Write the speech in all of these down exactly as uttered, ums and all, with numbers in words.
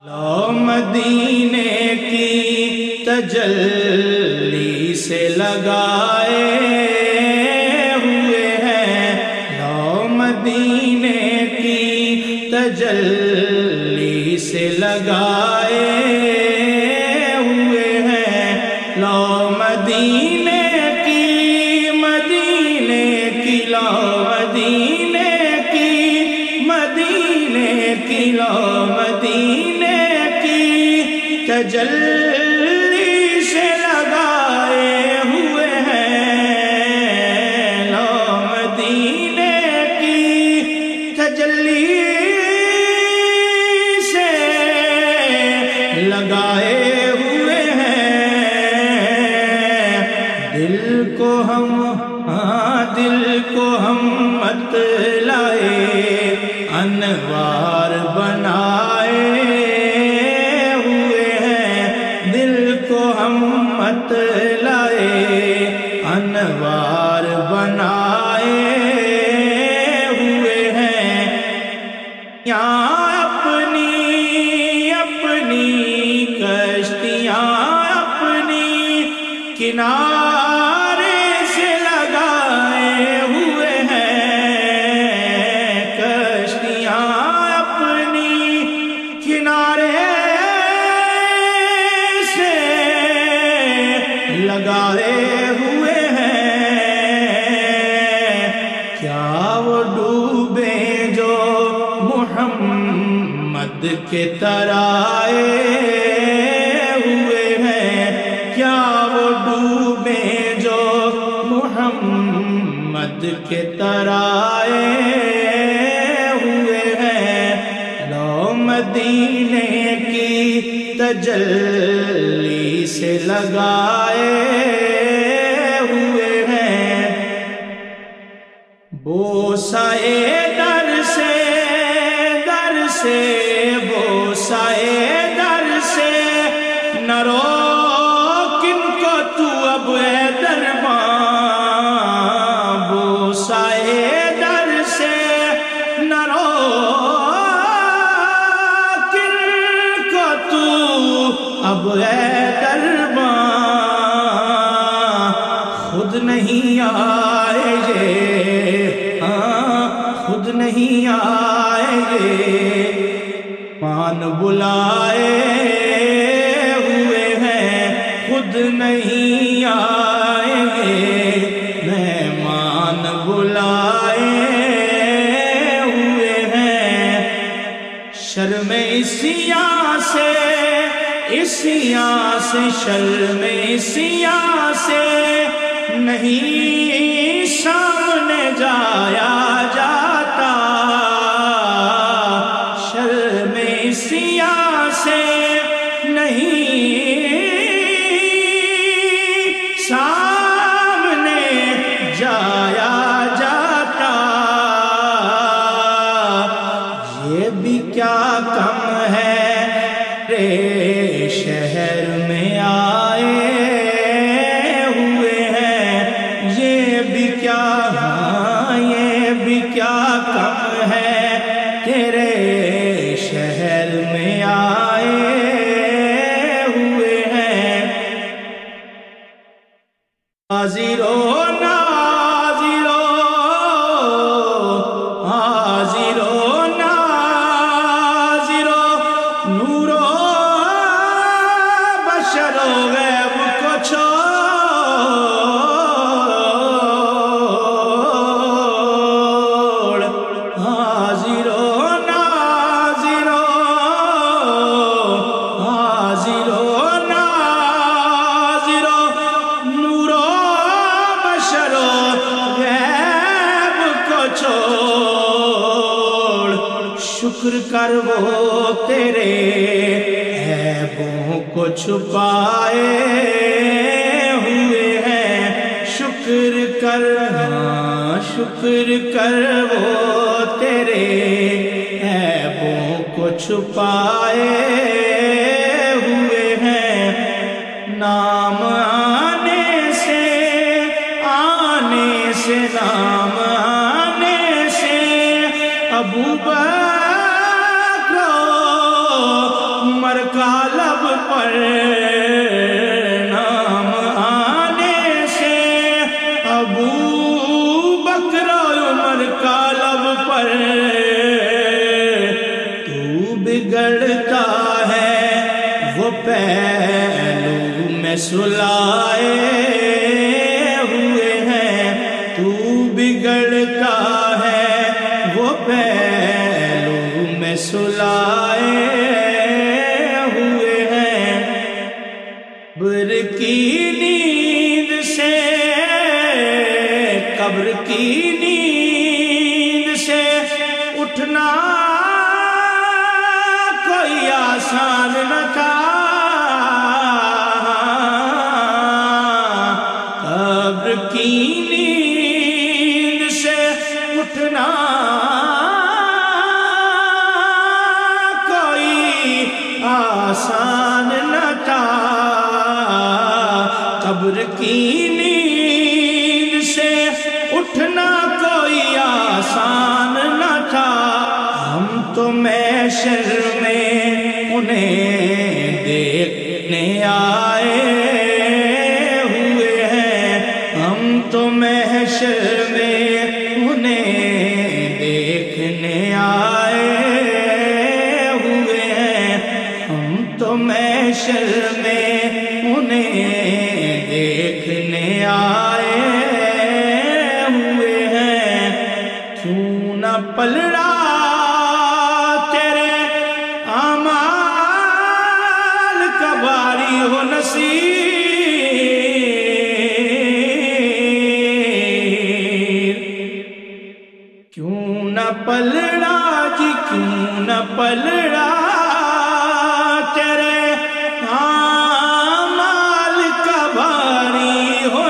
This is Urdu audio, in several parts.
لو مدینے کی تجلی سے لگائے ہوئے ہیں، لو مدینے کی تجلی سے لگائے ہوئے ہیں، لو مدینے کی مدینے کی لو مدینے کی مدینے کی لو مدینے تجلی سے لگائے ہوئے ہیں، لو مدینے کی تجلی سے لگائے ہوئے ہیں۔ دل کو ہم ہاں دل کو ہم مت لائے، انوار بنائے مت لائے، انوار بنائے ہوئے ہیں۔ یہاں اپنی اپنی کشتیاں اپنی کنارے سے لگائے ہوئے ہیں، کشتیاں اپنی کنارے لگائے ہوئے ہیں۔ کیا وہ ڈوبے جو محمد کے ترائے ہوئے ہیں، کیا وہ ڈوبے جو محمد کے ترائے ہوئے ہیں، لو مدینے کی تجلی سے لگائے ہوئے ہیں۔ بوسائے در سے در سے بوسائے در سے نہ روک ان کو تو اب اے درباں، بوسائے در سے نہ روک ان کو تو اب اے درباں، خود نہیں آئے گے ہاں خود نہیں آئے گے، مان بلائے ہوئے ہیں، خود نہیں آئیں گے، مہمان بلائے ہوئے ہیں۔ شرم اسیاں سے اسیاں سے شرم اسیاں سے نہیں سامنے جایا جاتا، شرم اسیاں سے نہیں سامنے جایا جاتا۔ یہ بھی کیا کم ہے رے شہر میں آئے ہوئے ہیں، یہ بھی کیا ہاں یہ بھی کیا کم ہے تیرے شہر میں آئے ہوئے ہیں۔ حاضرو ناظرو حاضرو ناظرو نورو بشرو غیب کو چھوڑ، حاضرو ناظرو حاضرو ناظرو نورو بشرو غیب کو چھوڑ، شکر کر وہ تیرے عیبوں کو چھپائے ہوئے ہیں، شکر کر ہاں شکر کر وہ تیرے عیبوں کو چھپائے ہوئے ہیں۔ نام آنے سے آنے سے نام آنے سے ابو بکر کا لب پر نام آنے سے، ابو بکر عمر کا لب پر تو بگڑتا ہے وہ پہلو میں سلائے ہوئے ہیں، تو بگڑتا ہے وہ پہلو میں سلائے ہوئے ہیں۔ قبر کی نیند سے، قبر کی نیند سے اٹھنا کوئی آسان نہ تھا، قبر کی نیند سے اٹھنا کوئی آسان نہ تھا، قبر کی نیند سے اٹھنا کوئی آسان نہ تھا۔ ہم تو محشر میں انہیں دیکھنے آئے ہوئے ہیں، ہم تو محشر میں انہیں دیکھنے آئے ہوئے ہیں، ہم تو محشر میں انہیں دیکھنے آئے ہوئے ہیں۔ کیوں نہ پلڑا تیرے اعمال کا باری ہو نصیر، کیوں نہ پلڑا جی کیوں نہ پلڑا تیرے اعمال کا باری ہو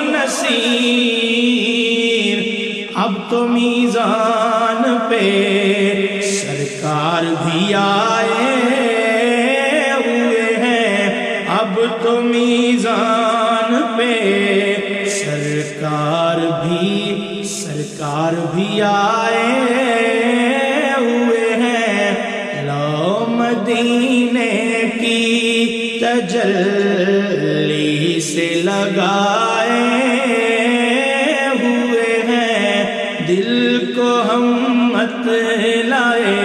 نصیر۔ اب تو میزان پہ سرکار بھی آئے ہوئے ہیں، اب تو میزان پہ سرکار بھی سرکار بھی آئے ہوئے ہیں۔ لو مدینے کی تجلی سے لگائے ہوئے ہیں، دل کو ہم مت لائے